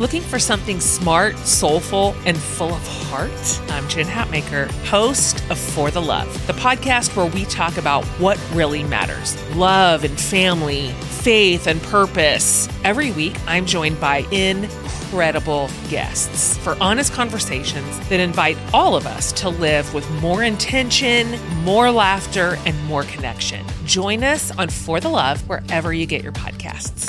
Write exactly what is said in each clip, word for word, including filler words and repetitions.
Looking for something smart, soulful, and full of heart? I'm Jen Hatmaker, host of For the Love, the podcast where we talk about what really matters. Love and family, faith and purpose. Every week, I'm joined by incredible guests for honest conversations that invite all of us to live with more intention, more laughter, and more connection. Join us on For the Love wherever you get your podcasts.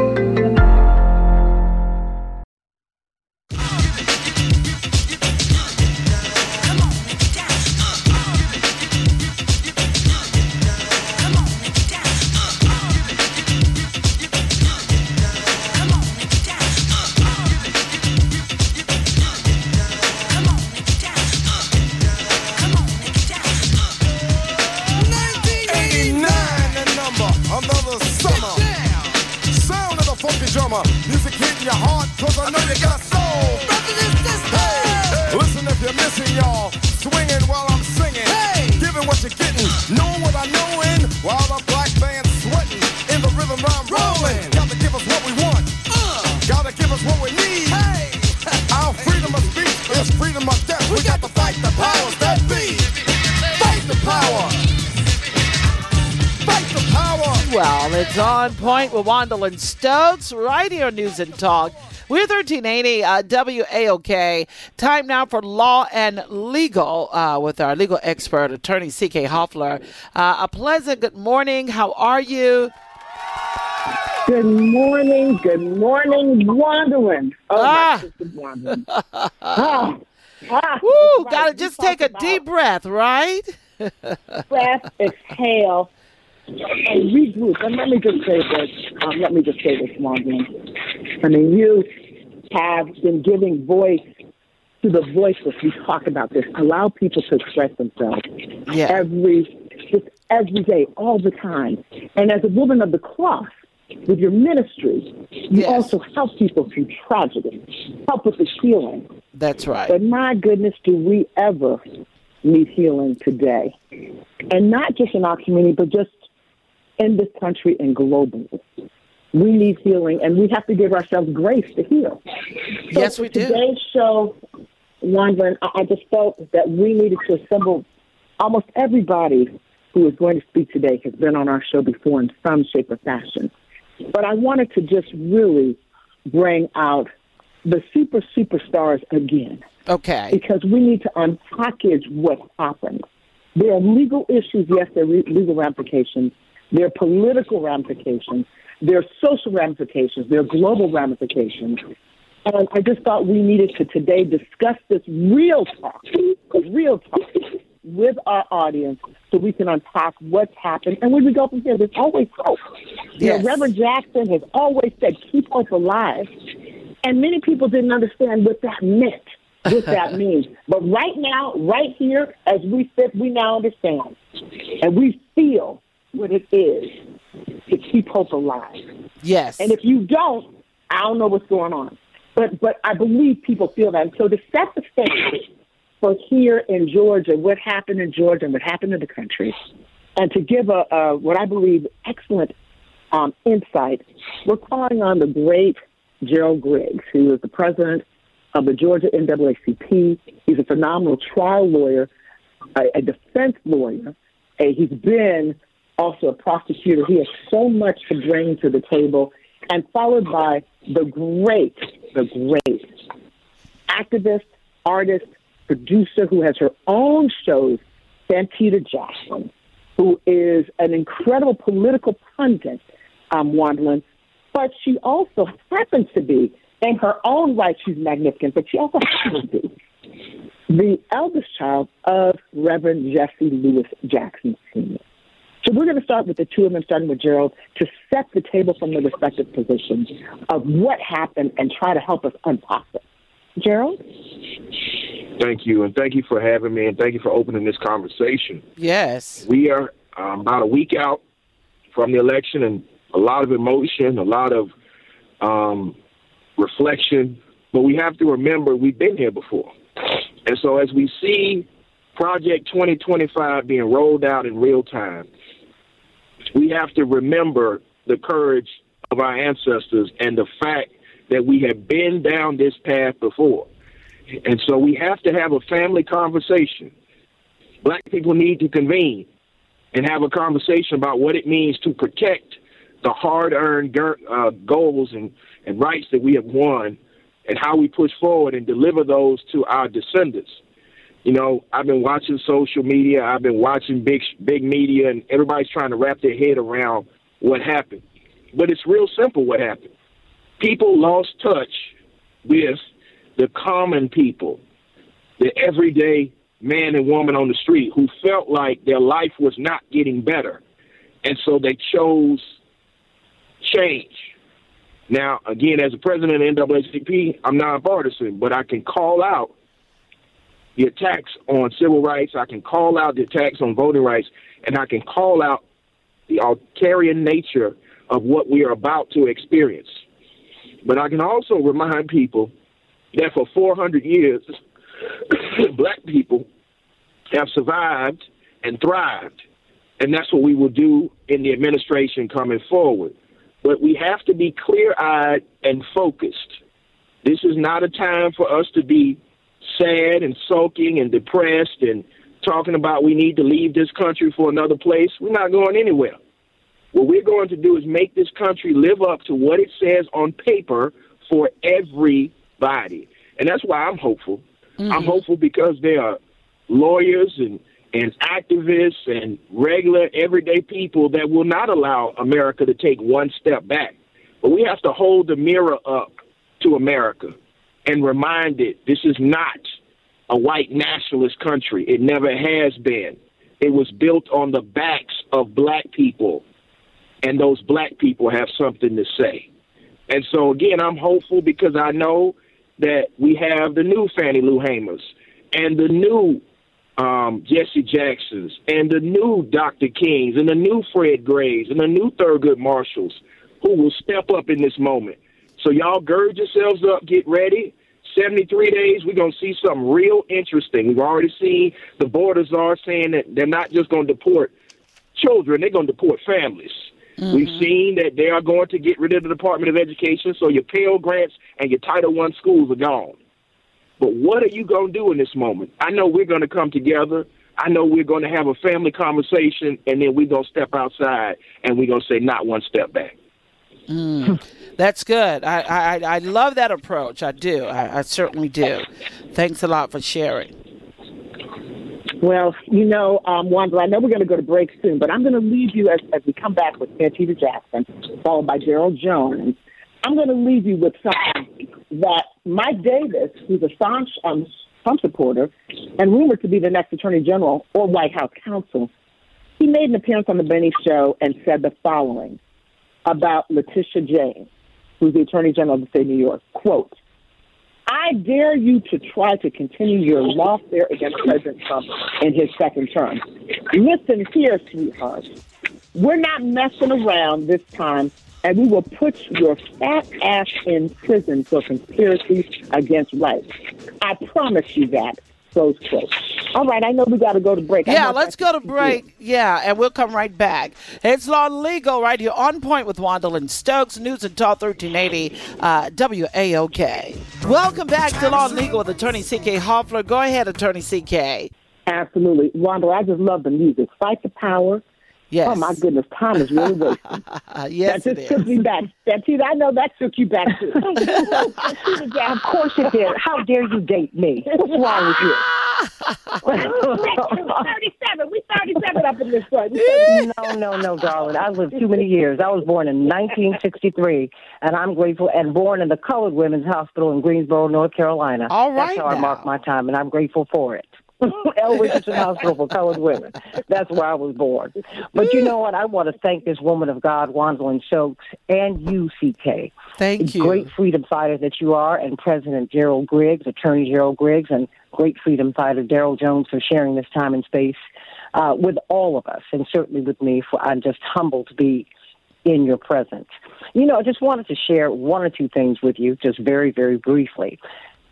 Music hitting your heart, cause I know you got soul. Hey, listen if you're missing, y'all. Swinging while I'm singing. Hey, giving what you're getting. Knowing what I know in. While the black band's sweating. In the rhythm I'm rolling. Gotta give us what we want. Uh, Gotta give us what we need. Hey, our freedom of speech is freedom of death. We got to fight the powers that be. Fight the power. Well, it's On Point with Wandalyn Stokes, right here on News and Talk. We're thirteen eighty uh, W A O K. Time now for Law and Legal uh, with our legal expert, attorney C K Hoffler. Uh, a pleasant good morning. How are you? Good morning. Good morning, Wandalyn. Oh, ah. my sister Wandalyn. ah. Ah. Woo, gotta just take a deep breath, right? Breath, exhale. And regroup. And let me just say this. Um, let me just say this, Wandalyn. I mean, you have been giving voice to the voiceless. We talk about this. Allow people to express themselves. Yeah. Every, just every day, all the time. And as a woman of the cross, with your ministry, you yes. also help people through tragedy, help with the healing. That's right. But my goodness, do we ever need healing today? And not just in our community, but just in this country and globally. We need healing, and we have to give ourselves grace to heal. So yes, we do. Today's show, Wandalyn, I just felt that we needed to assemble almost everybody who is going to speak today has been on our show before in some shape or fashion. But I wanted to just really bring out the super superstars again. Okay. Because we need to unpackage what happened. There are legal issues, yes, there are legal ramifications. There are political ramifications. There are social ramifications. There are global ramifications. And I just thought we needed to today discuss this real talk, real talk with our audience so we can unpack what's happened. And when we go from here, there's always hope. Yes. You know, Reverend Jackson has always said, keep hope alive. And many people didn't understand what that meant, what that means. But right now, right here, as we sit, we now understand. And we feel what it is to keep hope alive. Yes. And if you don't, I don't know what's going on. But but I believe people feel that. And so to set the stage for here in Georgia, what happened in Georgia and what happened in the country, and to give a, a what I believe excellent um, insight, we're calling on the great Gerald Griggs, who is the president of the Georgia N double A C P. He's a phenomenal trial lawyer, a, a defense lawyer. A, he's been also a prosecutor. He has so much to bring to the table, and followed by the great, the great activist, artist, producer who has her own shows, Santita Jackson, who is an incredible political pundit, um, Wandalyn, but she also happens to be, in her own right, she's magnificent, but she also happens to be the eldest child of Reverend Jesse Lewis Jackson Senior So we're going to start with the two of them, starting with Gerald, to set the table from their respective positions of what happened and try to help us unpack it. Gerald? Thank you, and thank you for having me, and thank you for opening this conversation. Yes. We are um, about a week out from the election, and a lot of emotion, a lot of um, reflection, but we have to remember we've been here before. And so as we see Project twenty twenty-five being rolled out in real time, we have to remember the courage of our ancestors and the fact that we have been down this path before. And so we have to have a family conversation. Black people need to convene and have a conversation about what it means to protect the hard-earned uh, goals and, and rights that we have won, and how we push forward and deliver those to our descendants. You know, I've been watching social media, I've been watching big big media, and everybody's trying to wrap their head around what happened. But it's real simple what happened. People lost touch with the common people, the everyday man and woman on the street who felt like their life was not getting better. And so they chose change. Now, again, as a president of the N double A C P, I'm nonpartisan, but I can call out the attacks on civil rights, I can call out the attacks on voting rights, and I can call out the authoritarian nature of what we are about to experience. But I can also remind people that for four hundred years, black people have survived and thrived, and that's what we will do in the administration coming forward. But we have to be clear-eyed and focused. This is not a time for us to be sad and sulking and depressed and talking about we need to leave this country for another place. We're not going anywhere. What we're going to do is make this country live up to what it says on paper for everybody. And that's why I'm hopeful. Mm-hmm. I'm hopeful because there are lawyers and and activists and regular, everyday people that will not allow America to take one step back. But we have to hold the mirror up to America and remind it this is not a white nationalist country. It never has been. It was built on the backs of black people, and those black people have something to say. And so, again, I'm hopeful because I know that we have the new Fannie Lou Hamers and the new Um, Jesse Jacksons and the new Doctor Kings and the new Fred Grays and the new Thurgood Marshalls who will step up in this moment. So y'all gird yourselves up, get ready. seventy-three days, we're going to see something real interesting. We've already seen the border czar saying that they're not just going to deport children, they're going to deport families. Mm-hmm. We've seen that they are going to get rid of the Department of Education, so your Pell Grants and your Title One schools are gone. But what are you going to do in this moment? I know we're going to come together. I know we're going to have a family conversation, and then we're going to step outside, and we're going to say not one step back. Mm, that's good. I, I, I love that approach. I do. I, I certainly do. Thanks a lot for sharing. Well, you know, um, Wanda, I know we're going to go to break soon, but I'm going to leave you as, as we come back with Santita Jackson, followed by Gerald Jones. I'm going to leave you with something that Mike Davis, who's a staunch um, Trump supporter and rumored to be the next Attorney General or White House counsel, he made an appearance on the Benny Show and said the following about Letitia James, who's the Attorney General of the state of New York. Quote, I dare you to try to continue your lawfare against President Trump in his second term. Listen here, sweetheart. We're not messing around this time, and we will put your fat ass in prison for conspiracy against rights. I promise you that. Close quote. All right, I know we got to go to break. Yeah, let's go to break. Yeah, and we'll come right back. It's Law and Legal right here on Point with Wandalyn Stokes, News and Talk thirteen eighty uh, W A O K. Welcome back to Law and Legal with Attorney C K Hoffler. Go ahead, Attorney C K. Absolutely. Wanda, I just love the music. Fight the power. Yes. Oh, my goodness. Time is really wasting. Yes, that it just took is. me back. Santita, I know that took you back, too. Of course it did. How dare you date me? What's wrong with you? We're thirty-seven. We thirty-seven up in this place. No, no, no, darling. I lived too many years. I was born in nineteen sixty-three, and I'm grateful, and born in the Colored Women's Hospital in Greensboro, North Carolina. All right. That's how now. I mark my time, and I'm grateful for it. L. Richardson Hospital for Colored Women. That's where I was born. But you know what? I want to thank this woman of God, Wandalyn Stokes, and you, C K. Thank you. Great freedom fighter that you are, and President Gerald Griggs, Attorney Gerald Griggs, and great freedom fighter Daryl Jones for sharing this time and space uh, with all of us, and certainly with me. For I'm just humbled to be in your presence. You know, I just wanted to share one or two things with you, just very, very briefly.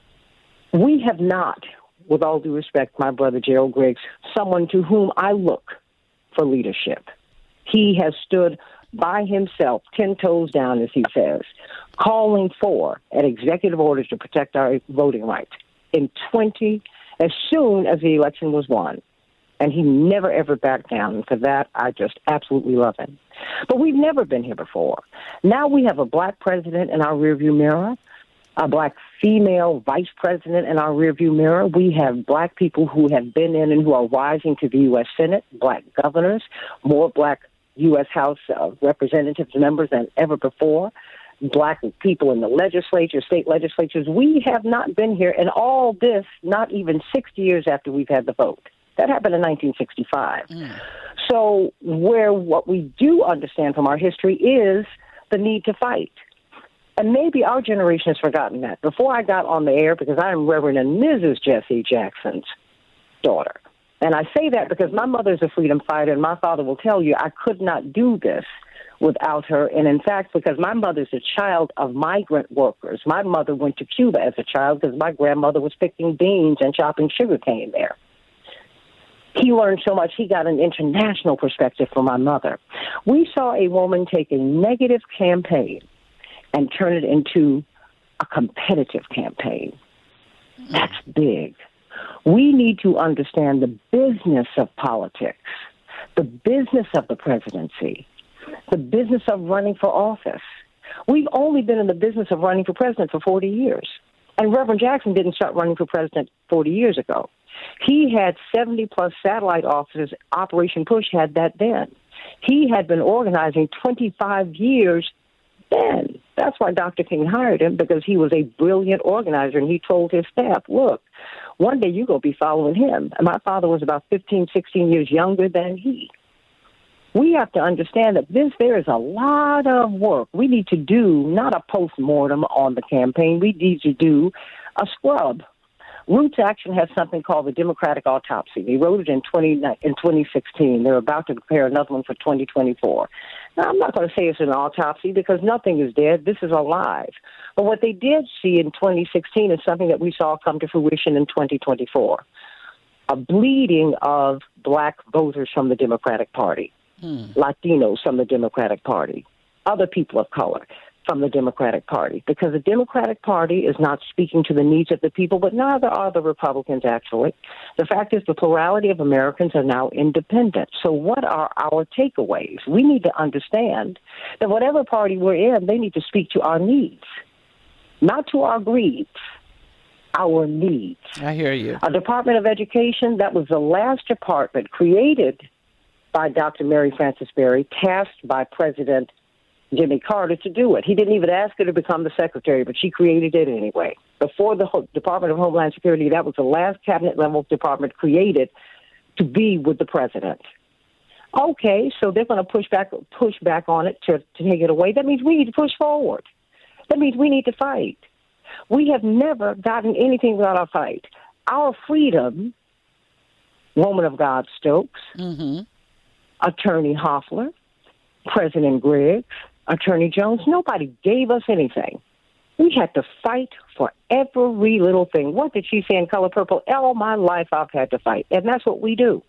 We have not, with all due respect, my brother Gerald Griggs, someone to whom I look for leadership. He has stood by himself, ten toes down, as he says, calling for an executive order to protect our voting rights in twenty, as soon as the election was won. And he never, ever backed down. And for that, I just absolutely love him. But we've never been here before. Now we have a black president in our rearview mirror, a black female vice president in our rearview mirror. We have black people who have been in and who are rising to the U S Senate, black governors, more black U S House uh, Representatives members than ever before, black people in the legislature, state legislatures. We have not been here, and all this not even sixty years after we've had the vote. That happened in nineteen sixty-five. Mm. So where what we do understand from our history is the need to fight. And maybe our generation has forgotten that. Before I got on the air, because I am Reverend and Missus Jesse Jackson's daughter. And I say that because my mother's a freedom fighter, and my father will tell you I could not do this without her. And in fact, because my mother's a child of migrant workers. My mother went to Cuba as a child because my grandmother was picking beans and chopping sugarcane there. He learned so much, he got an international perspective from my mother. We saw a woman take a negative campaign and turn it into a competitive campaign. That's big. We need to understand the business of politics, the business of the presidency, the business of running for office. We've only been in the business of running for president for forty years. And Reverend Jackson didn't start running for president forty years ago. He had seventy-plus satellite offices. Operation Push had that then. He had been organizing twenty-five years then. That's why Doctor King hired him, because he was a brilliant organizer, and he told his staff, look, one day you're going to be following him. And my father was about fifteen, sixteen years younger than he. We have to understand that this there is a lot of work we need to do, not a post-mortem on the campaign. We need to do a scrub. Roots Action has something called the Democratic Autopsy. They wrote it in twenty in twenty sixteen. They're about to prepare another one for twenty twenty-four. Now, I'm not going to say it's an autopsy because nothing is dead. This is alive. But what they did see in twenty sixteen is something that we saw come to fruition in twenty twenty-four, a bleeding of black voters from the Democratic Party, hmm. Latinos from the Democratic Party, other people of color from the Democratic Party, because the Democratic Party is not speaking to the needs of the people, but neither are the Republicans, actually. The fact is the plurality of Americans are now independent. So what are our takeaways? We need to understand that whatever party we're in, they need to speak to our needs, not to our greeds, our needs. I hear you. A Department of Education, that was the last department created by Doctor Mary Frances Berry, tasked by President Jimmy Carter to do it. He didn't even ask her to become the secretary, but she created it anyway. Before the Department of Homeland Security, that was the last cabinet-level department created to be with the president. Okay, so they're going to push back push back on it to, to take it away. That means we need to push forward. That means we need to fight. We have never gotten anything without our fight. Our freedom, Woman of God Stokes, mm-hmm. Attorney Hoffler, President Griggs, Attorney Jones, nobody gave us anything. We had to fight for every little thing. What did she say in Color Purple? All my life I've had to fight. And that's what we do.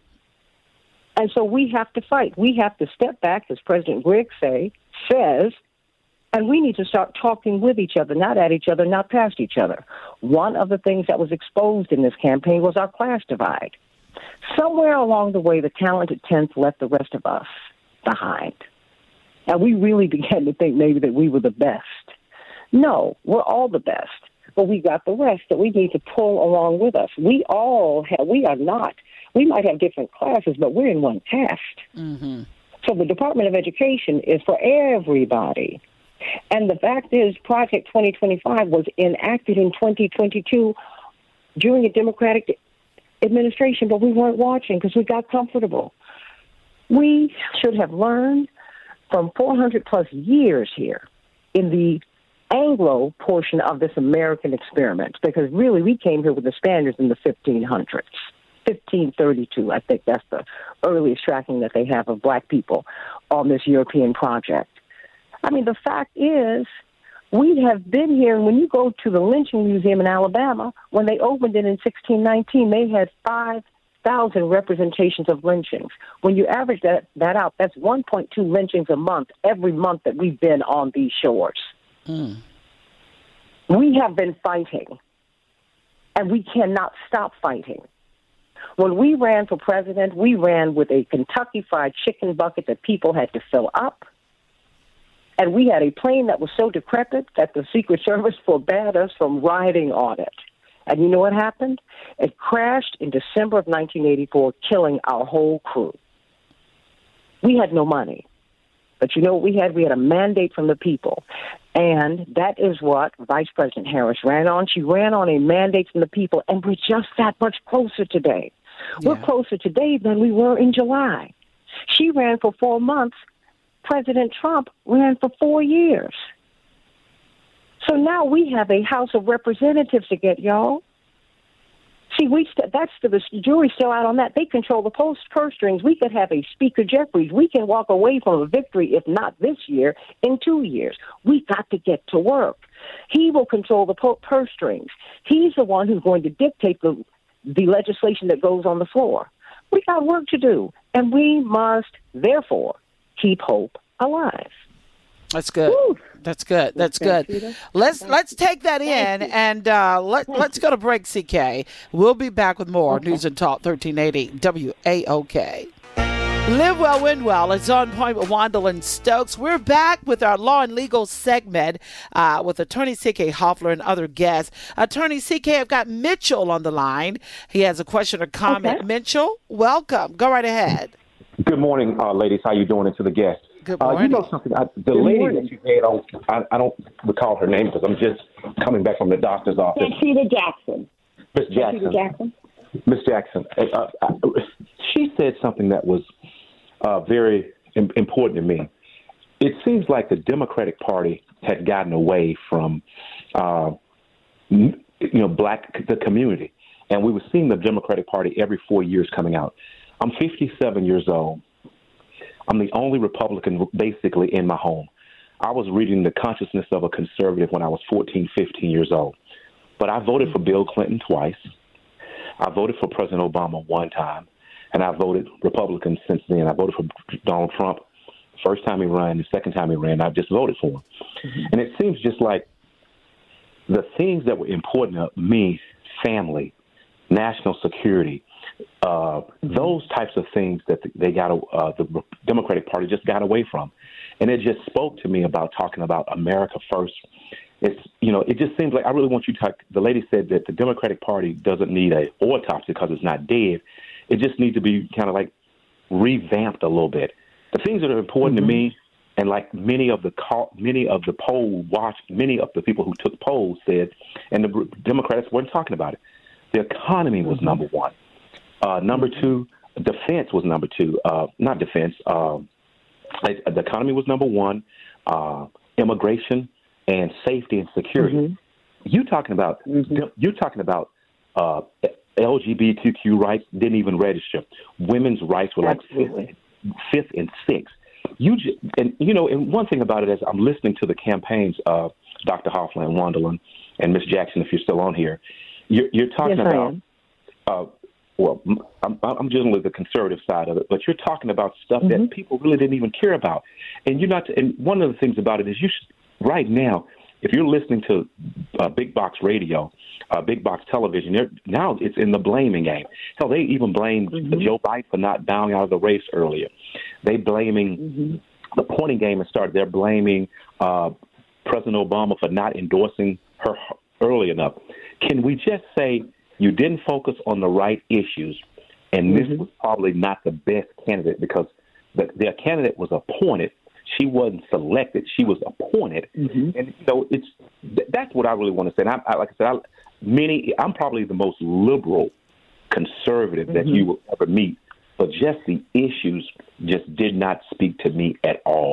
And so we have to fight. We have to step back, as President Griggs say, says, and we need to start talking with each other, not at each other, not past each other. One of the things that was exposed in this campaign was our class divide. Somewhere along the way, the talented tenth left the rest of us behind. And we really began to think maybe that we were the best. No, we're all the best. But we got the rest that we need to pull along with us. We all have, we are not, we might have different classes, but we're in one caste. Mm-hmm. So the Department of Education is for everybody. And the fact is, Project twenty twenty-five was enacted in twenty twenty-two during a Democratic administration, but we weren't watching because we got comfortable. We should have learned from four hundred plus years here in the Anglo portion of this American experiment, because really we came here with the Spaniards in the fifteen hundreds, fifteen thirty-two. I think that's the earliest tracking that they have of black people on this European project. I mean, the fact is, we have been here, and when you go to the Lynching Museum in Alabama, when they opened it in sixteen nineteen, they had five thousand representations of lynchings. When you average that, that out, that's one point two lynchings a month every month that we've been on these shores. Mm. We have been fighting, and we cannot stop fighting. When we ran for president, we ran with a Kentucky Fried Chicken bucket that people had to fill up. And we had a plane that was so decrepit that the Secret Service forbade us from riding on it. And you know what happened? It crashed in December of nineteen eighty-four, killing our whole crew. We had no money. But you know what we had? We had a mandate from the people. And that is what Vice President Harris ran on. She ran on a mandate from the people, and we're just that much closer today. Yeah. We're closer today than we were in July. She ran for four months. President Trump ran for four years. So now we have a House of Representatives to get, y'all. See, we st- that's the, the jury's still out on that. They control the post purse strings. We could have a Speaker Jeffries. We can walk away from a victory, if not this year, in two years. We got to get to work. He will control the po- purse strings. He's the one who's going to dictate the the legislation that goes on the floor. We got work to do, and we must, therefore, keep hope alive. That's good. Woo. That's good. That's good. Let's let's take that in and uh, let let's go to break. C K. We'll be back with more okay. News and Talk thirteen eighty W A O K. Live well, win well. It's On Point with Wandalyn Stokes. We're back with our law and legal segment uh, with Attorney C K. Hoffler and other guests. Attorney C K, I've got Mitchell on the line. He has a question or comment. Okay. Mitchell, welcome. Go right ahead. Good morning, uh, ladies. How you doing? And to the guests. Good morning. Uh, you know something? I, the Good lady morning. that you had on, I, I don't recall her name because I'm just coming back from the doctor's office. Rashida Jackson. Miss Jackson. Rashida Jackson. Miss Jackson. Uh, uh, she said something that was uh, very im- important to me. It seems like the Democratic Party had gotten away from, uh, you know, black the community, and we were seeing the Democratic Party every four years coming out. I'm fifty-seven years old. I'm the only Republican basically in my home. I was reading The Consciousness of a Conservative when I was fourteen, fifteen years old. But I voted for Bill Clinton twice. I voted for President Obama one time. And I voted Republican since then. I voted for Donald Trump the first time he ran, the second time he ran, I just voted for him. Mm-hmm. And it seems just like the things that were important to me, family, national security, Uh, those types of things that they got, uh, the Democratic Party just got away from. And it just spoke to me about talking about America first. It's, you know, it just seems like I really want you to talk. The lady said that the Democratic Party doesn't need a autopsy because it's not dead. It just needs to be kind of like revamped a little bit. The things that are important mm-hmm. to me, and like many of the call, many of the poll watch, many of the people who took polls said, and the Democrats weren't talking about it. The economy was mm-hmm. number one. Uh, number two, defense was number two. Uh, not defense. Uh, the economy was number one. Uh, immigration and safety and security. Mm-hmm. You talking about? Mm-hmm. You're talking about uh, L G B T Q rights didn't even register. Women's rights were like fifth, fifth and sixth. You just, and you know, and one thing about it is I'm listening to the campaigns of Doctor Hoffler and Wandalyn and Miss Jackson. If you're still on here, you're, you're talking yes, about. Uh, well, I'm, I'm dealing with the conservative side of it, but you're talking about stuff mm-hmm. that people really didn't even care about. And you're not. And one of the things about it is you should, right now, if you're listening to uh, big box radio, uh, big box television, now it's in the blaming game. Hell, they even blamed mm-hmm. Joe Biden for not bowing out of the race earlier. They blaming mm-hmm. the pointing game has started. They're blaming uh, President Obama for not endorsing her early enough. Can we just say you didn't focus on the right issues, and mm-hmm. this was probably not the best candidate because the, their candidate was appointed. She wasn't selected; she was appointed, mm-hmm. and you know it's that's what I really want to say. And I, I, like I said, I, many I'm probably the most liberal conservative mm-hmm. that you will ever meet, but just the issues just did not speak to me at all.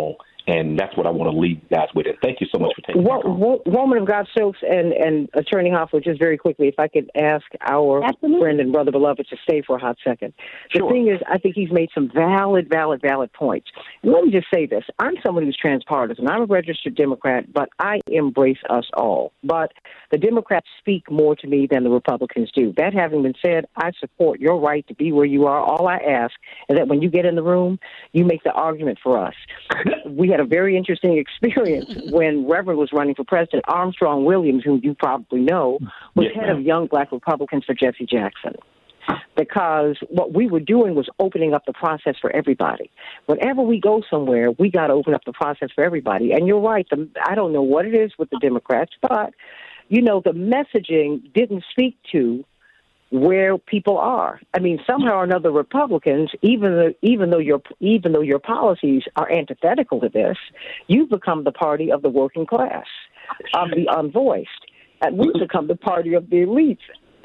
And that's what I want to leave you guys with. And thank you so much for taking well, the call. well, Woman of God Stokes and, and Attorney Hoffler, just very quickly, if I could ask our Absolutely. friend and brother beloved to stay for a hot second. The Sure. thing is, I think he's made some valid, valid, valid points. And let me just say this. I'm someone who's transpartisan. I'm a registered Democrat, but I embrace us all. But the Democrats speak more to me than the Republicans do. That having been said, I support your right to be where you are. All I ask is that when you get in the room, you make the argument for us. We had a very interesting experience when Reverend was running for president. Armstrong Williams, who you probably know, was Yes, head ma'am. of Young Black Republicans for Jesse Jackson. Because what we were doing was opening up the process for everybody. Whenever we go somewhere, we got to open up the process for everybody. And you're right. The, I don't know what it is with the Democrats, but, you know, the messaging didn't speak to where people are. I mean, somehow or another, Republicans, even though, even though your even though your policies are antithetical to this, you've become the party of the working class, of the unvoiced, and we've become the party of the elites.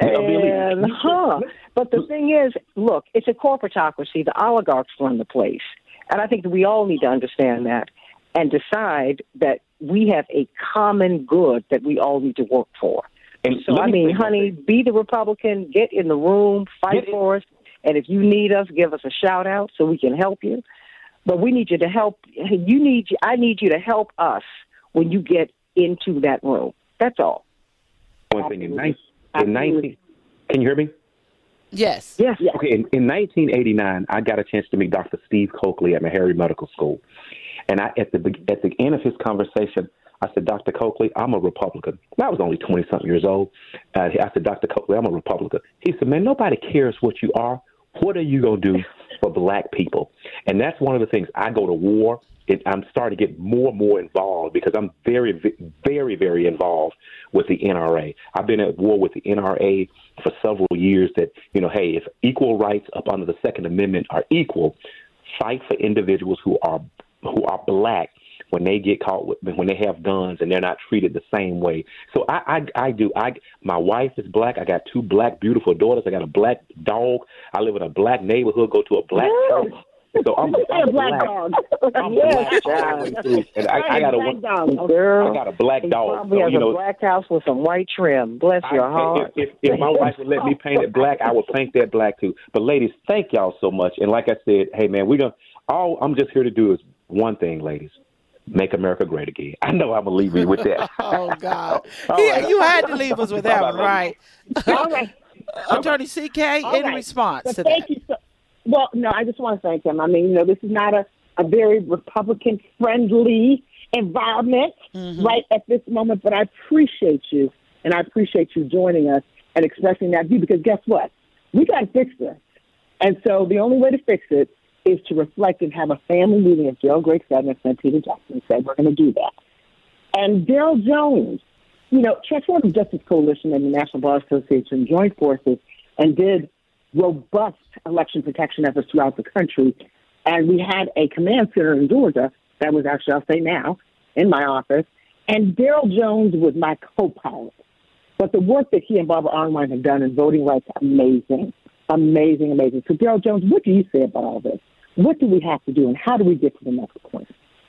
And huh, but the thing is, look, it's a corporatocracy. The oligarchs run the place, and I think that we all need to understand that and decide that we have a common good that we all need to work for. And So, let I me mean, say honey, something. be the Republican, get in the room, fight Get in- for us, and if you need us, give us a shout out so we can help you. But we need you to help. You need. I need you to help us when you get into that room. That's all. One thing in, Absolutely. nine, in nineteen, can you hear me? Yes. Yes. Okay, in, in nineteen eighty-nine, I got a chance to meet Doctor Steve Coakley at Meharry Medical School, and I at the be- at the end of his conversation, I said, Doctor Coakley, I'm a Republican. And I was only twenty-something years old. Uh, I said, Doctor Coakley, I'm a Republican. He said, man, nobody cares what you are. What are you going to do for black people? And that's one of the things. I go to war. It, I'm starting to get more and more involved because I'm very, very, very involved with the N R A. I've been at war with the N R A for several years that, you know, hey, if equal rights up under the Second Amendment are equal, fight for individuals who are who are black when they get caught with, when they have guns and they're not treated the same way. So I, I, I do. I, my wife is black. I got two black, beautiful daughters. I got a black dog. I live in a black neighborhood. Go to a black church. So I'm, I'm a black dog. I'm Yes, black all the way through. And I, I got a black dog. Girl, I got a black he dog. probably So, has you a know, black house with some white trim. Bless your I, heart. if, if, if my wife would let me paint it black, I would paint that black too. But ladies, thank y'all so much. And like I said, hey man, we're gonna. All I'm just here to do is one thing, ladies. Make America great again. I know I'm gonna leave you with that. Oh God! All He- right. You had to leave us with that one, right? All right. Attorney C K, All in right. response But to thank that. you so. Well, no, I just want to thank him. I mean, you know, this is not a, a very Republican-friendly environment right at this moment, but I appreciate you, and I appreciate you joining us and expressing that view, because guess what? We got to fix this. And so the only way to fix it is to reflect and have a family meeting, as Gerald Griggs said, and Saint Peter Jackson said, we're going to do that. And Daryl Jones, you know, Transformative Justice Coalition and the National Bar Association joined forces and did robust election protection efforts throughout the country. And we had a command center in Georgia that was actually, I'll say now, in my office. And Daryl Jones was my co-pilot. But the work that he and Barbara Arnwine have done in voting rights, amazing, amazing, amazing. So, Daryl Jones, what do you say about all this? What do we have to do, and how do we get to the next point?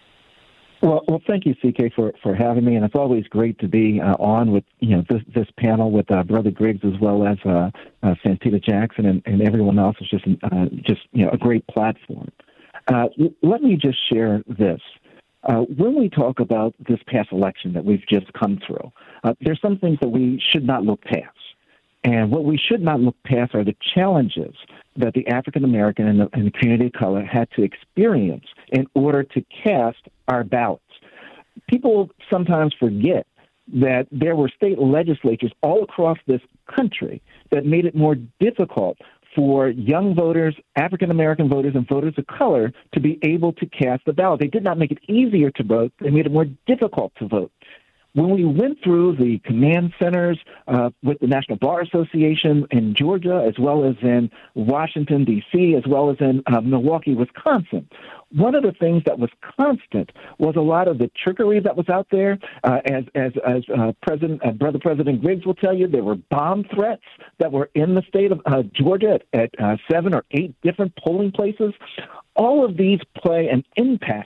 Well, well, thank you, C K, for, for having me, and it's always great to be uh, on with you know this this panel with uh, Brother Griggs as well as uh, uh, Santita Jackson and, and everyone else. It's just uh, just you know a great platform. Uh, let me just share this. Uh, when we talk about this past election that we've just come through, uh, there's some things that we should not look past. And what we should not look past are the challenges that the African American and the, and the community of color had to experience in order to cast our ballots. People sometimes forget that there were state legislatures all across this country that made it more difficult for young voters, African American voters, and voters of color to be able to cast the ballot. They did not make it easier to vote. They made it more difficult to vote. When we went through the command centers uh, with the National Bar Association in Georgia, as well as in Washington, D C, as well as in uh, Milwaukee, Wisconsin, one of the things that was constant was a lot of the trickery that was out there. Uh, as as, as uh, President, uh, Brother President Griggs will tell you, there were bomb threats that were in the state of uh, Georgia at, at uh, seven or eight different polling places. All of these play an impact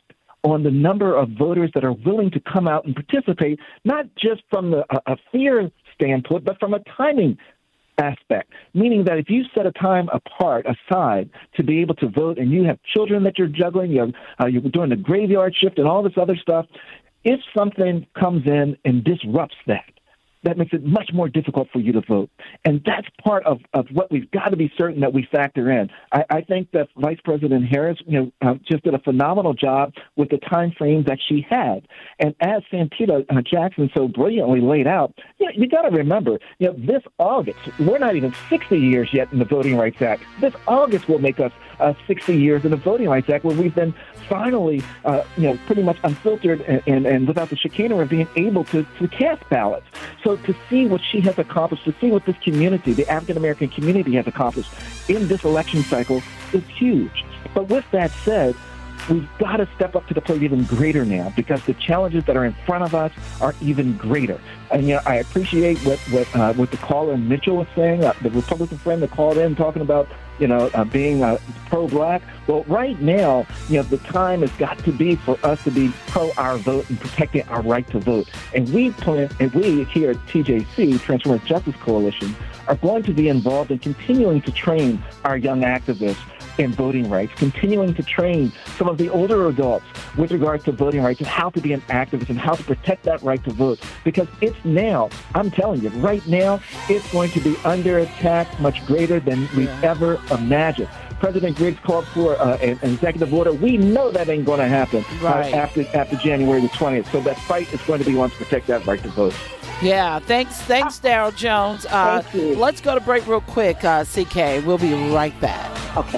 on the number of voters that are willing to come out and participate, not just from the, a, a fear standpoint, but from a timing aspect, meaning that if you set a time apart, aside, to be able to vote, and you have children that you're juggling, you have, uh, you're doing the graveyard shift and all this other stuff, if something comes in and disrupts that, that makes it much more difficult for you to vote. And that's part of, of what we've got to be certain that we factor in. I, I think that Vice President Harris, you know, uh, just did a phenomenal job with the time frames that she had. And as Santita uh, Jackson so brilliantly laid out, you know, you got to remember, you know, this August, we're not even sixty years yet in the Voting Rights Act. This August will make us uh, sixty years in the Voting Rights Act, where we've been finally, uh, you know, pretty much unfiltered and, and, and without the chicanery of being able to, to cast ballots. So to see what she has accomplished, to see what this community, the African-American community has accomplished in this election cycle is huge. But with that said, we've got to step up to the plate even greater now, because the challenges that are in front of us are even greater. And, you know, I appreciate what, what, uh, what the caller Mitchell was saying, uh, the Republican friend that called in talking about, you know, uh, being uh, pro-black. Well, right now, you know, the time has got to be for us to be pro our vote and protecting our right to vote. And we plan, and we here at T J C, Transformative Justice Coalition, are going to be involved in continuing to train our young activists in voting rights, continuing to train some of the older adults with regards to voting rights and how to be an activist and how to protect that right to vote. Because it's now, I'm telling you, right now, it's going to be under attack much greater than we've yeah. ever imagined. President Griggs called for uh, an, an executive order. We know that ain't going to happen right. uh, after after January the twentieth. So that fight is going to be one to protect that right to vote. Yeah, thanks, thanks, Daryl Jones. Uh, Thank you. Let's go to break real quick, uh, C K. We'll be right back. Okay.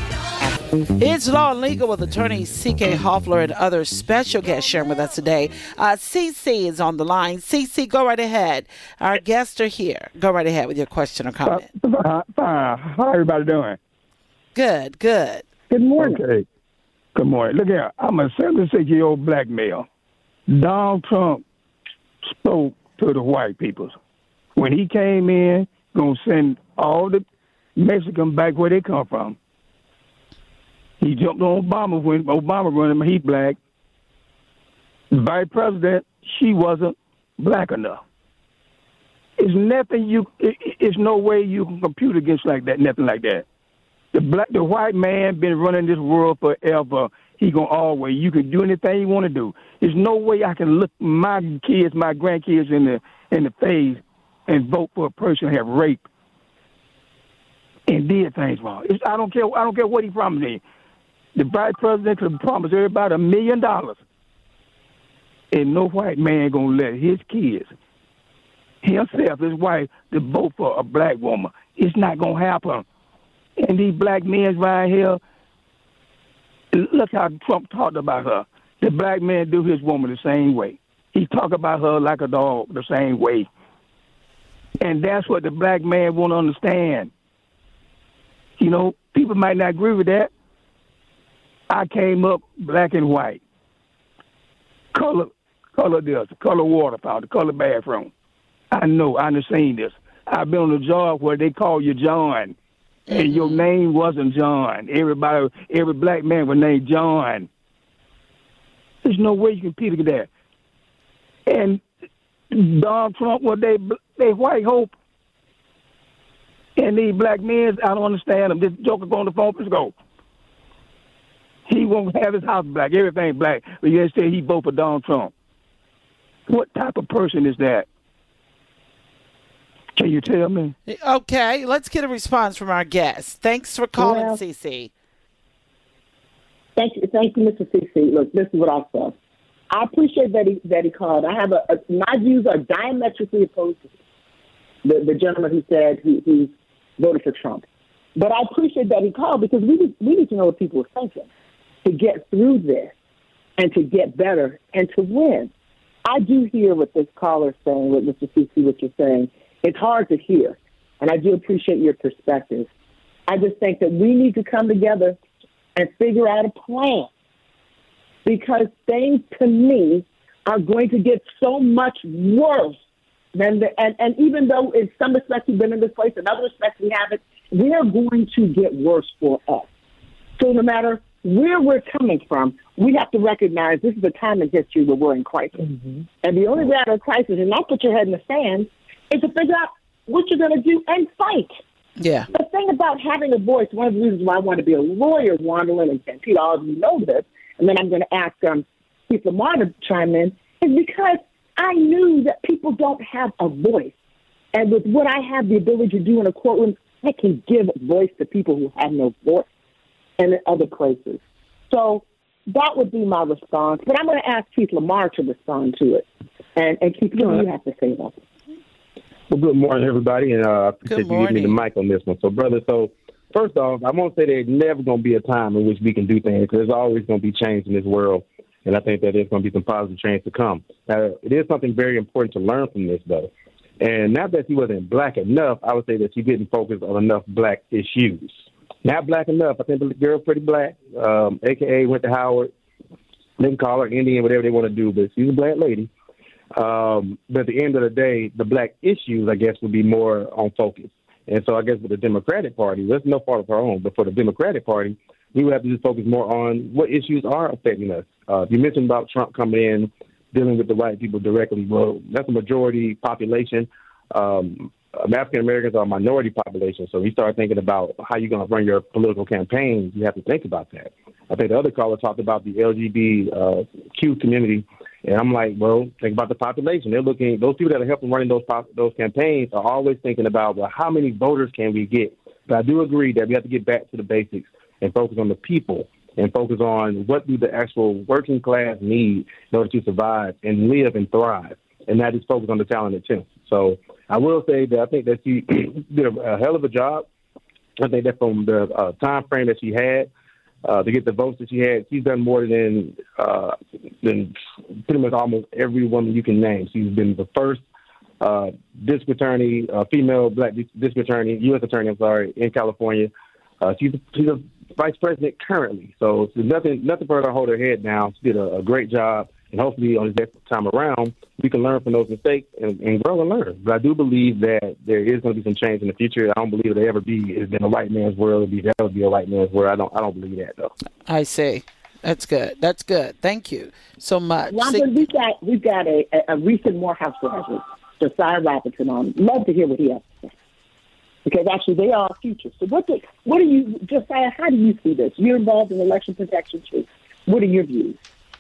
It's Law and Legal with attorney C K Hoffler and other special guests sharing with us today. Uh, C C is on the line. C C, go right ahead. Our guests are here. Go right ahead with your question or comment. Uh, uh, how everybody doing? Good, good. Good morning. Okay. Good morning. Look here. I'm a seventy-six-year-old black male. Donald Trump spoke to the white people. When he came in, going to send all the Mexicans back where they come from. He jumped on Obama when Obama running him. He's black. The vice president, she wasn't black enough. It's nothing you. It, it's no way you can compute against like that. Nothing like that. The black, the white man been running this world forever. He gonna always. You can do anything you want to do. There's no way I can look my kids, my grandkids in the in the face and vote for a person who have raped and did things wrong. It's, I don't care. I don't care what he promised me. The vice president could promise everybody a million dollars, and no white man gonna let his kids, himself, his wife, to vote for a black woman. It's not gonna happen. And these black men right here, look how Trump talked about her. The black man do his woman the same way. He talk about her like a dog the same way. And that's what the black man won't understand. You know, people might not agree with that. I came up black and white. Color, color this, color water fountain, color bathroom. I know, I done seen this. I've been on a job where they call you John. And your name wasn't John. Everybody, every black man was named John. There's no way you can compete with that. And Donald Trump, well, they they white hope. And these black men, I don't understand them. This joker go on the phone, let's go. He won't have his house black, everything black. But yet say he vote for Donald Trump. What type of person is that? Can you tell me? Okay, let's get a response from our guest. Thanks for calling, Well, C C. Thank you, thank you, Mister C C. Look, this is what I'll say. I appreciate that he that he called. I have a, a my views are diametrically opposed to the, the gentleman who said he, he voted for Trump. But I appreciate that he called because we need, we need to know what people are thinking to get through this and to get better and to win. I do hear what this caller is saying, what Mister C C, what you're saying. It's hard to hear, and I do appreciate your perspective. I just think that we need to come together and figure out a plan because things, to me, are going to get so much worse than the, and, and even though in some respects we've been in this place, in other respects we haven't, we are going to get worse for us. So no matter where we're coming from, we have to recognize this is a time in history where we're in crisis. Mm-hmm. And the only way out of crisis is not put your head in the sand, is to figure out what you're going to do and fight. Yeah. The thing about having a voice, one of the reasons why I want to be a lawyer, Wandolin and Santita, all of you know this, and then I'm going to ask um, Keith Lamar to chime in, is because I knew that people don't have a voice. And with what I have the ability to do in a courtroom, I can give voice to people who have no voice and in other places. So that would be my response. But I'm going to ask Keith Lamar to respond to it. And, and Keith, what do you have to say about it? Well, good morning, everybody, and uh, I appreciate you giving me the mic on this one. So, brother, so first off, I won't say there's never going to be a time in which we can do things, because there's always going to be change in this world, and I think that there's going to be some positive change to come. Now, it is something very important to learn from this, though. And not that she wasn't black enough, I would say that she didn't focus on enough black issues. Not black enough. I think the girl's pretty black, um, a k a went to Howard. They can call her Indian, whatever they want to do, but she's a black lady. Um, but at the end of the day, the black issues, I guess, would be more on focus. And so I guess with the Democratic Party, that's no fault of her own, but for the Democratic Party, we would have to just focus more on what issues are affecting us. Uh, you mentioned about Trump coming in, dealing with the white people directly. Well, that's a majority population. Um, African Americans are a minority population. So we start thinking about how you're going to run your political campaigns. You have to think about that. I think the other caller talked about the L G B T Q community. And I'm like, well, think about the population. They're looking, those people that are helping running those those campaigns are always thinking about, well, how many voters can we get? But I do agree that we have to get back to the basics and focus on the people and focus on what do the actual working class need in order to survive and live and thrive, and not just focus on the talented too. So I will say that I think that she did a, a hell of a job. I think that from the uh, time frame that she had, Uh, to get the votes that she had, she's done more than uh, than pretty much almost every woman you can name. She's been the first uh, district attorney, uh, female black district attorney, U S attorney, I'm sorry, in California. Uh, she's, she's a vice president currently. So there's nothing, nothing for her to hold her head down. She did a, a great job. And hopefully on this next time around, we can learn from those mistakes and, and grow and learn. But I do believe that there is going to be some change in the future. I don't believe it'll ever be, it's been a white man's world. It'll be, that'll be a white man's world. I don't, I don't believe that, though. I see. That's good. That's good. Thank you so much. Wanda, we've got, we've got a, a recent Morehouse graduate, Josiah Robinson, on. Love to hear what he has to say. Because actually they are our future. So what do, what do you, Josiah, how do you see this? You're involved in election protection too. What are your views?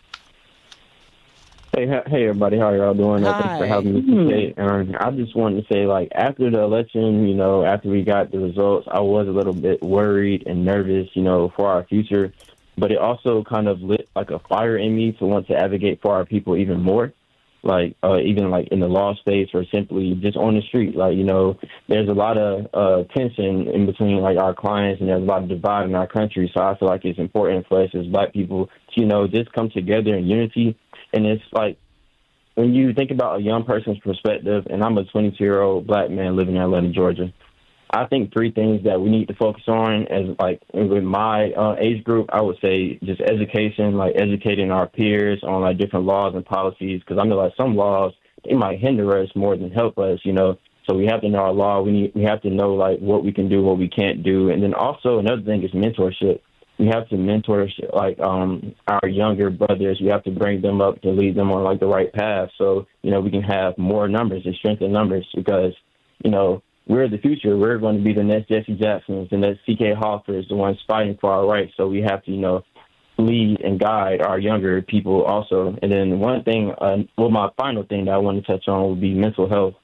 Hey, hey, everybody! How are y'all doing? Hi. Thanks for having me today. Um, I just wanted to say, like, after the election, you know, after we got the results, I was a little bit worried and nervous, you know, for our future. But it also kind of lit like a fire in me to want to advocate for our people even more, like uh, even like in the law space or simply just on the street. Like, you know, there's a lot of uh, tension in between like our clients, and there's a lot of divide in our country. So I feel like it's important for us as Black people to, you know, just come together in unity. And it's like, when you think about a young person's perspective, and I'm a twenty-two-year-old Black man living in Atlanta, Georgia, I think three things that we need to focus on as, like, with my uh, age group, I would say just education, like educating our peers on, like, different laws and policies, because I know, like, some laws, they might hinder us more than help us, you know. So we have to know our law. We need, we have to know, like, what we can do, what we can't do. And then also another thing is mentorship. We have to mentor, like, um, our younger brothers. We have to bring them up to lead them on, like, the right path so, you know, we can have more numbers and strengthen numbers because, you know, we're the future. We're going to be the next Jesse Jacksons and the C K Hoffers, the ones fighting for our rights. So we have to, you know, lead and guide our younger people also. And then one thing, uh, well, my final thing that I want to touch on would be mental health.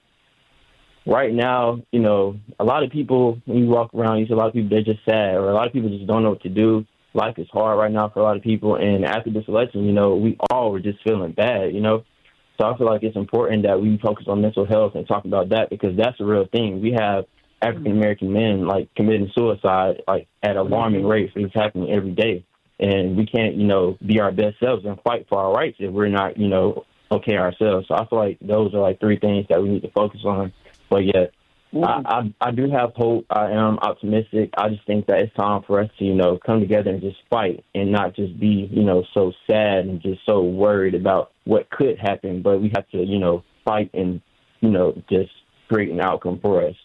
Right now, you know, a lot of people, when you walk around, you see a lot of people, they're just sad, or a lot of people just don't know what to do. Life is hard right now for a lot of people. And after this election, you know, we all were just feeling bad, you know. So I feel like it's important that we focus on mental health and talk about that because that's a real thing. We have African-American men, like, committing suicide, like, at alarming rates. It's happening every day. And we can't, you know, be our best selves and fight for our rights if we're not, you know, okay ourselves. So I feel like those are, like, three things that we need to focus on. But, yeah, mm-hmm. I, I I do have hope. I am optimistic. I just think that it's time for us to, you know, come together and just fight and not just be, you know, so sad and just so worried about what could happen. But we have to, you know, fight and, you know, just create an outcome for us.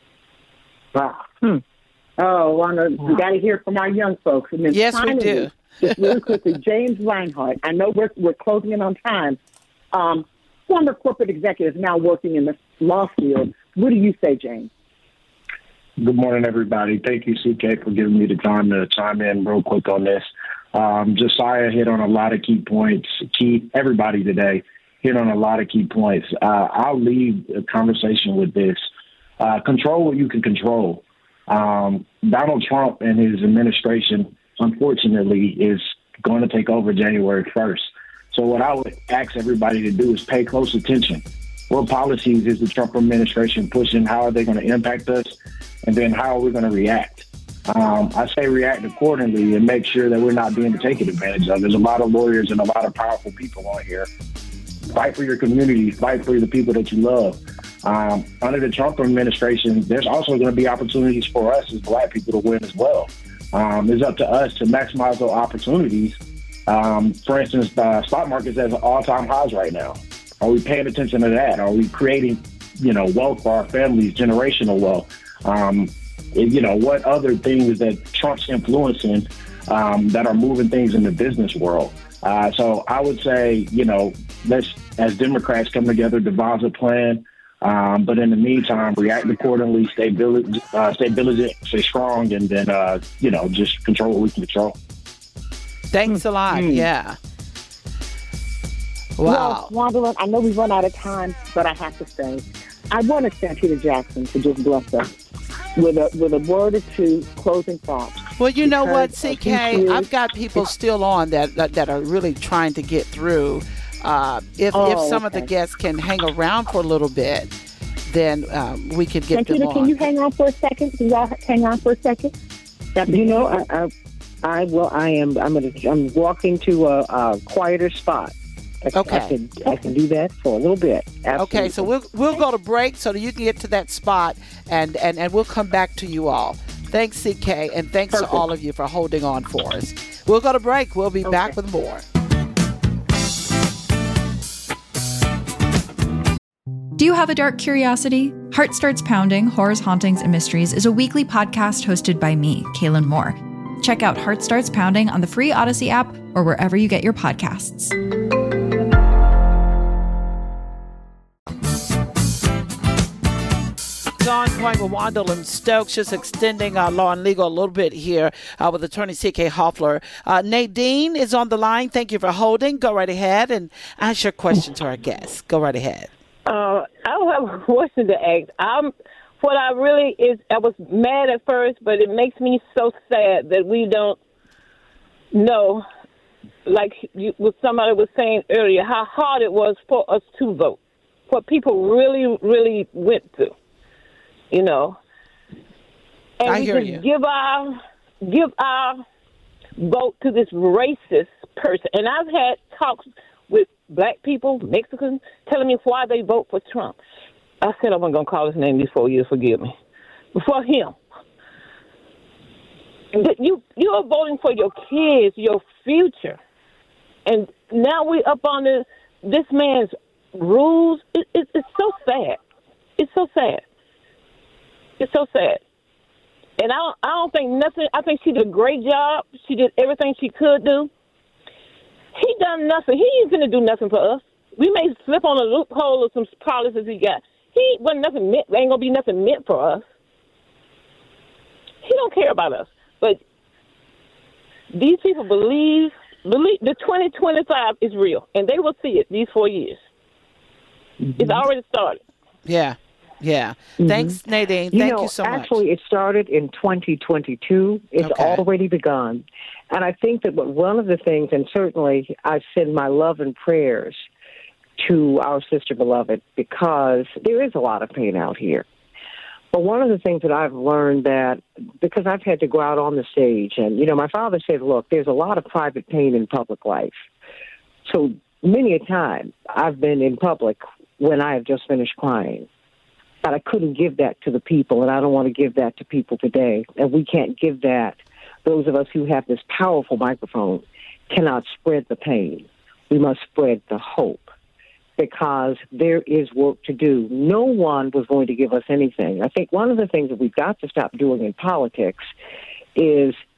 Wow. Hmm. Oh, Wanda, we got to hear from our young folks. And yes, finally, we do. just really quickly, James Reinhart. I know we're we're closing in on time. Um, former corporate executive now working in the law field. What do you say, James? Good morning, everybody. Thank you, C K, for giving me the time to chime in real quick on this. Um, Josiah hit on a lot of key points. Keith, everybody today hit on a lot of key points. Uh, I'll leave the conversation with this. Uh, control what you can control. Um, Donald Trump and his administration, unfortunately, is going to take over January first. So what I would ask everybody to do is pay close attention. What policies is the Trump administration pushing? How are they going to impact us? And then how are we going to react? Um, I say react accordingly and make sure that we're not being taken advantage of. There's a lot of lawyers and a lot of powerful people on here. Fight for your community. Fight for the people that you love. Um, under the Trump administration, there's also going to be opportunities for us as Black people to win as well. Um, it's up to us to maximize those opportunities. Um, for instance, the stock market's at all-time highs right now. Are we paying attention to that? Are we creating, you know, wealth for our families, generational wealth? Um, you know, what other things that Trump's influencing um, that are moving things in the business world? Uh, so I would say, you know, let's, as Democrats come together, devise a plan. Um, but in the meantime, react accordingly, stay, vigilant, uh, stay vigilant, stay strong, and then, uh, you know, just control what we can control. Thanks a lot. Mm. Yeah. Wow. Well, Wanderland, I know we've run out of time, but I have to say, I wanted Santita Jackson to just bless us with a with a word or two, closing thoughts. Well, you know what, C K, I've got people still on that that, that are really trying to get through. Uh, if oh, if some okay. of the guests can hang around for a little bit, then um, we can get Santita, them on. Can you hang on for a second? Can y'all hang on for a second? You know, I, I, I will. I am. I'm. Gonna, I'm walking to a, a quieter spot. I, Okay. I can. I can do that for a little bit. Absolutely. Okay, so we'll we'll go to break so that you can get to that spot, and and, and we'll come back to you all. Thanks, C K, and thanks Perfect. to all of you for holding on for us. We'll go to break. We'll be Okay. back with more. Do you have a dark curiosity? Heart Starts Pounding, Horrors, Hauntings, and Mysteries is a weekly podcast hosted by me, Kaylin Moore. Check out Heart Starts Pounding on the free Odyssey app or wherever you get your podcasts. It's on point with Wanderland Stokes, just extending our law and legal a little bit here uh, with attorney C K Hoffler. Uh, Nadine is on the line. Thank you for holding. Go right ahead and ask your question to our guests. Go right ahead. Uh, I don't have a question to ask. I'm, what I really is, I was mad at first, but it makes me so sad that we don't know, like you, what somebody was saying earlier, how hard it was for us to vote, what people really, really went through, you know. And I we hear just you. give our, give our vote to this racist person. And I've had talks with Black people, Mexicans, telling me why they vote for Trump. I said I wasn't going to call his name these four years, forgive me. For him. You, you are voting for your kids, your future. And now we up on this, this man's rules. It, it, it's so sad. It's so sad. It's so sad. And I don't, I don't think nothing, I think she did a great job. She did everything she could do. He done nothing. He ain't gonna do nothing for us. We may slip on a loophole of some policies he got. He wasn't nothing meant. Ain't gonna be nothing meant for us. He don't care about us. But these people believe believe the twenty twenty-five is real, and they will see it these four years. Mm-hmm. It's already started. Yeah, yeah. Mm-hmm. Thanks, Nadine. You Thank know, you so much. Actually, it started in twenty twenty-two. It's Okay. already begun. And I think that one of the things, and certainly I send my love and prayers to our sister beloved, because there is a lot of pain out here. But one of the things that I've learned that, because I've had to go out on the stage, and, you know, my father said, look, there's a lot of private pain in public life. So many a time I've been in public when I have just finished crying. But I couldn't give that to the people, and I don't want to give that to people today. And we can't give that. Those of us who have this powerful microphone cannot spread the pain. We must spread the hope, because there is work to do. No one was going to give us anything. I think one of the things that we've got to stop doing in politics is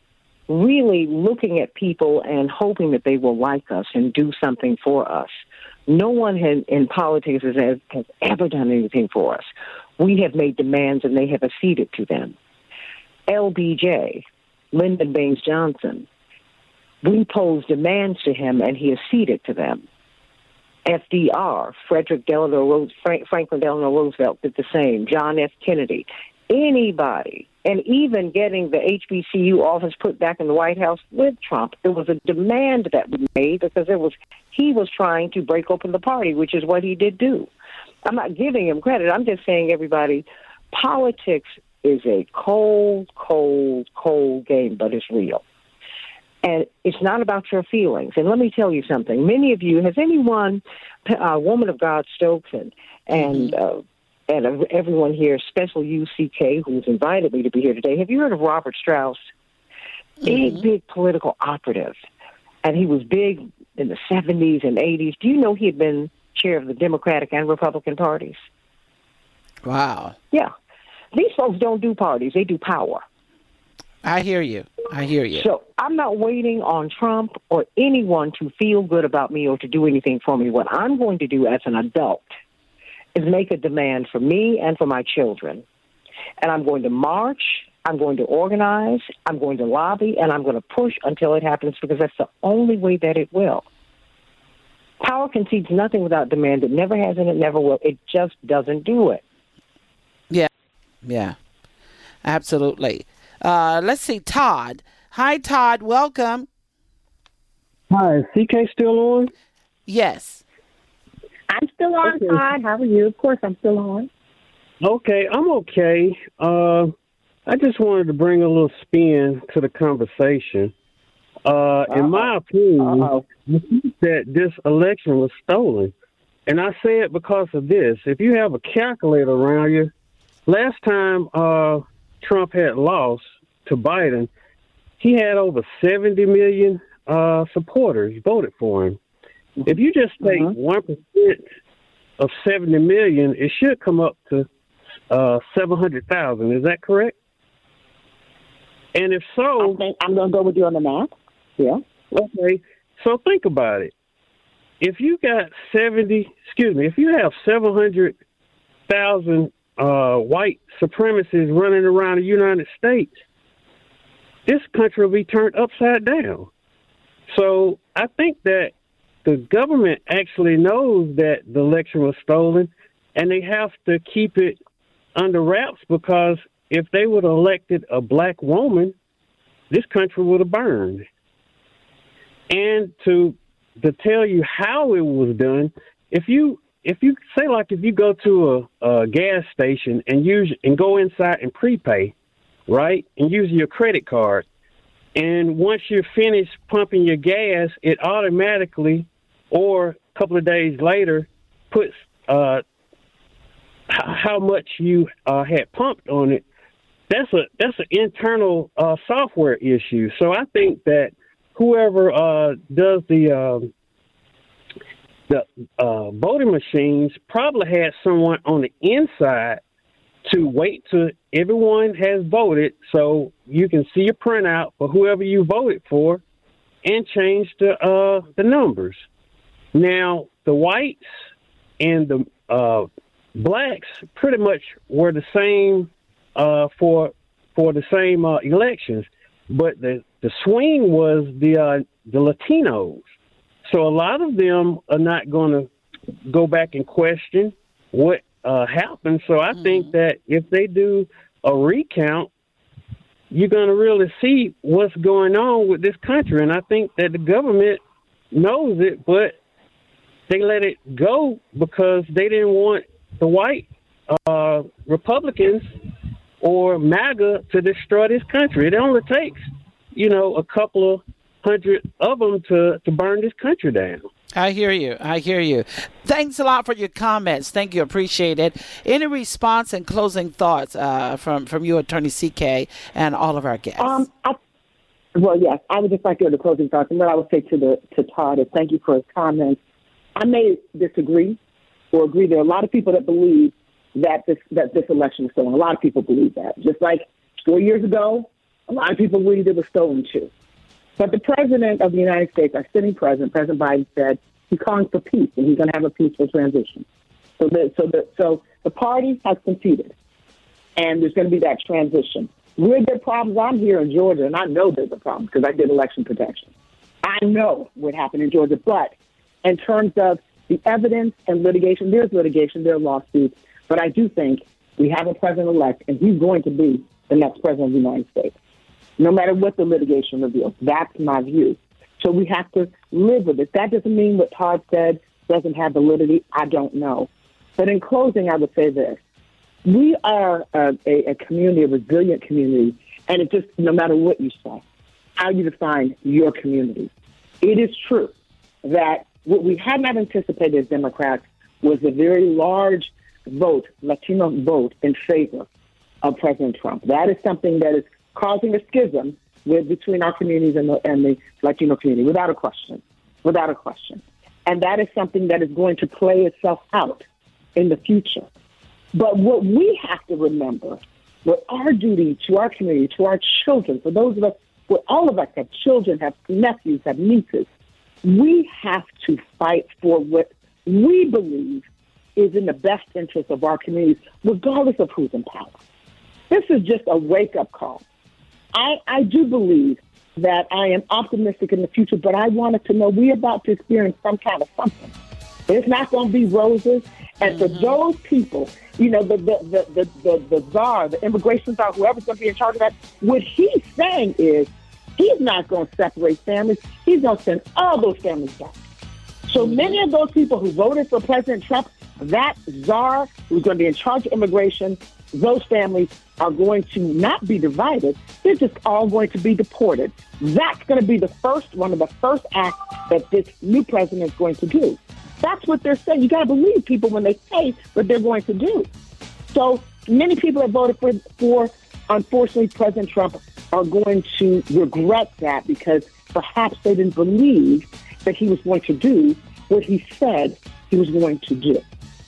really looking at people and hoping that they will like us and do something for us. No one has, in politics has, has ever done anything for us. We have made demands and they have acceded to them. L B J, Lyndon Baines Johnson, we posed demands to him and he acceded to them. F D R, Frederick Delano Roosevelt, Frank, Franklin Delano Roosevelt did the same. John F. Kennedy, anybody, and even getting the H B C U office put back in the White House with Trump. It was a demand that we made because it was he was trying to break open the party, which is what he did do. I'm not giving him credit. I'm just saying, everybody, politics is a cold, cold, cold game, but it's real. And it's not about your feelings. And let me tell you something. Many of you, has anyone, uh, Woman of God Stokes and, and, uh, and everyone here, especially you, C K, who's invited me to be here today, have you heard of Robert Strauss? Big, mm-hmm. big political operative. And he was big in the seventies and eighties. Do you know he had been chair of the Democratic and Republican parties? Wow. Yeah. These folks don't do parties. They do power. I hear you. I hear you. So I'm not waiting on Trump or anyone to feel good about me or to do anything for me. What I'm going to do as an adult is make a demand for me and for my children. And I'm going to march, I'm going to organize, I'm going to lobby, and I'm going to push until it happens because that's the only way that it will. Power concedes nothing without demand. It never has and it never will. It just doesn't do it. Yeah. Yeah. Absolutely. Uh, let's see, Todd. Hi, Todd. Welcome. Hi, is C K still on? Yes. I'm still on, okay. Todd. How are you? Of course, I'm still on. Okay, I'm okay. Uh, I just wanted to bring a little spin to the conversation. Uh, in my opinion, Uh-oh. that this election was stolen. And I say it because of this. If you have a calculator around you, last time uh, Trump had lost to Biden, he had over seventy million uh, supporters voted for him. If you just take uh-huh. one percent of seventy million, it should come up to uh, seven hundred thousand. Is that correct? And if so... I think I'm going to go with you on the math. Yeah. Okay. So think about it. If you got seventy, excuse me, if you have seven hundred thousand uh, white supremacists running around the United States, this country will be turned upside down. So I think that the government actually knows that the election was stolen, and they have to keep it under wraps because if they would have elected a black woman, this country would have burned. And to to tell you how it was done, if you if you say like if you go to a, a gas station and use and go inside and prepay, right, and use your credit card, and once you're finished pumping your gas, it automatically, or a couple of days later, puts uh, h- how much you uh, had pumped on it. That's a that's an internal uh, software issue. So I think that whoever uh, does the um, the uh, voting machines probably had someone on the inside to wait till everyone has voted, so you can see your printout for whoever you voted for, and change the uh, the numbers. Now the whites and the uh, blacks pretty much were the same uh, for for the same uh, elections. But the, the swing was the uh, the Latinos. So a lot of them are not going to go back and question what uh, happened. So I mm-hmm. think that if they do a recount, you're going to really see what's going on with this country. And I think that the government knows it, but they let it go because they didn't want the white uh, Republicans or MAGA to destroy this country. It only takes, you know, a couple of hundred of them to, to burn this country down. I hear you. I hear you. Thanks a lot for your comments. Thank you. Appreciate it. Any response and closing thoughts uh, from, from you, Attorney C K, and all of our guests? Um, I, well, yes, I would just like to hear the closing thoughts. And what I would say to the to Todd is thank you for his comments. I may disagree or agree. There are a lot of people that believe that this that this election is stolen. A lot of people believe that. Just like four years ago, A lot of people believe it was stolen too. But the president of the United States, our sitting president, President Biden, said he's calling for peace and he's going to have a peaceful transition. So the, so the, so the party has conceded, and there's going to be that transition. Where there are problems, I'm here in Georgia, and I know there's a problem because I did election protection. I know what happened in Georgia, but in terms of the evidence and litigation, there's litigation, there are lawsuits, but I do think we have a president-elect, and he's going to be the next president of the United States, no matter what the litigation reveals. That's my view. So we have to live with it. That doesn't mean what Todd said doesn't have validity. I don't know. But in closing, I would say this. We are a, a, a community, a resilient community, and it just, no matter what you say, how you define your community. It is true that what we had not anticipated as Democrats was a very large vote, Latino vote, in favor of President Trump. That is something that is causing a schism with, between our communities and the, and the Latino community, without a question, without a question. And that is something that is going to play itself out in the future. But what we have to remember, what our duty to our community, to our children, for those of us, well, all of us have children, have nephews, have nieces, we have to fight for what we believe is in the best interest of our communities, regardless of who's in power. This is just a wake-up call. I, I do believe that I am optimistic in the future, but I wanted to know we're about to experience some kind of something. It's not going to be roses. And for those people, you know, the the, the, the, the, the czar, the immigration czar, whoever's going to be in charge of that, what he's saying is he's not going to separate families. He's going to send all those families back. So many of those people who voted for President Trump, that czar who's going to be in charge of immigration, those families are going to not be divided. They're just all going to be deported. That's going to be the first, one of the first acts that this new president is going to do. That's what they're saying. You got to believe people when they say what they're going to do. So many people that voted for, for, unfortunately, President Trump are going to regret that because perhaps they didn't believe that he was going to do what he said he was going to do.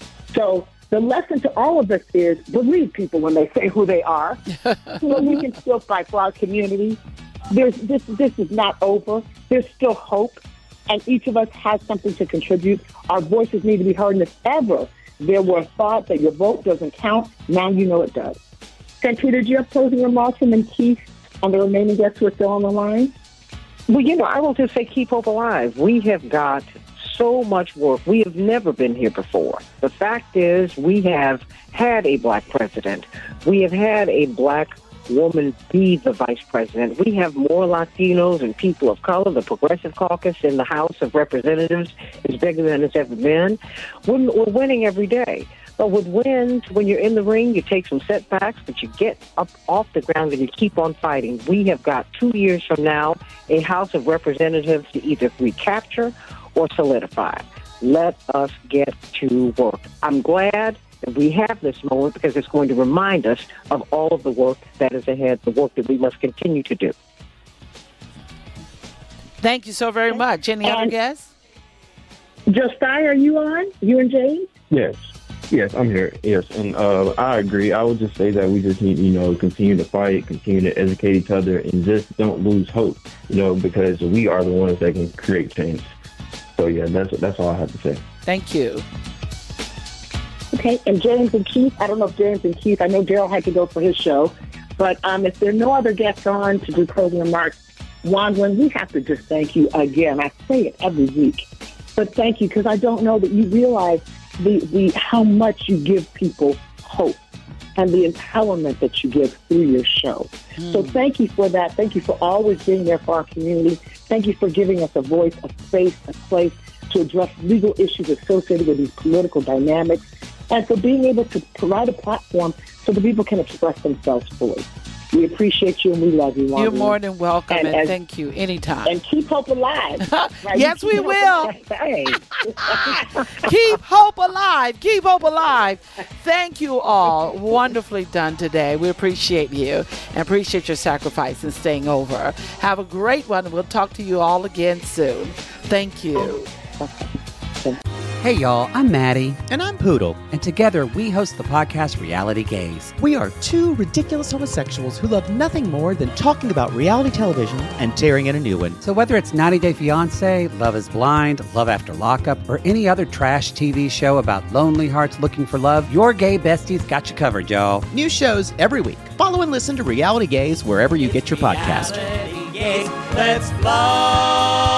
So the lesson to all of us is believe people when they say who they are. You know, we can still fight for our community. There's, this, this is not over. There's still hope. And each of us has something to contribute. Our voices need to be heard. And if ever there were a thought that your vote doesn't count, now you know it does. Santita, do you have closing remarks? And then Keith and the remaining guests who are still on the line? Well, you know, I will just say keep hope alive. We have got so much work. We have never been here before. The fact is we have had a black president. We have had a black woman be the vice president. We have more Latinos and people of color. The Progressive Caucus in the House of Representatives is bigger than it's ever been. We're, we're winning every day. But with wins, when you're in the ring, you take some setbacks, but you get up off the ground and you keep on fighting. We have got two years from now a House of Representatives to either recapture or solidify. Let us get to work. I'm glad that we have this moment because it's going to remind us of all of the work that is ahead, the work that we must continue to do. Thank you so very much. Any other guests? Josiah, are you on? You and James? Yes. Yes, I'm here. Yes, and uh, I agree. I would just say that we just need, you know, continue to fight, continue to educate each other, and just don't lose hope, you know, because we are the ones that can create change. So, yeah, that's that's all I have to say. Thank you. Okay, and James and Keith, I don't know if James and Keith, I know Daryl had to go for his show, but um, if there are no other guests on to do closing remarks, Wandlin, we have to just thank you again. I say it every week, but thank you because I don't know that you realize the, the how much you give people hope and the empowerment that you give through your show. Mm. So thank you for that. Thank you for always being there for our community. Thank you for giving us a voice, a space, a place to address legal issues associated with these political dynamics, and for being able to provide a platform so that people can express themselves fully. We appreciate you and we love you. You're more than welcome, and, and, and thank you anytime. And keep hope alive. Right? Yes, we will. Hey. Keep hope alive. Keep hope alive. Thank you all. Wonderfully done today. We appreciate you and appreciate your sacrifice and staying over. Have a great one. We'll talk to you all again soon. Thank you. Okay. Hey y'all, I'm Maddie. And I'm Poodle. And together we host the podcast Reality Gaze. We are two ridiculous homosexuals who love nothing more than talking about reality television and tearing in a new one. So whether it's ninety day fiancé, Love is Blind, Love After Lockup, or any other trash T V show about lonely hearts looking for love, your gay besties got you covered, y'all. New shows every week. Follow and listen to Reality Gaze wherever you get your podcast. Reality Gaze, let's fly.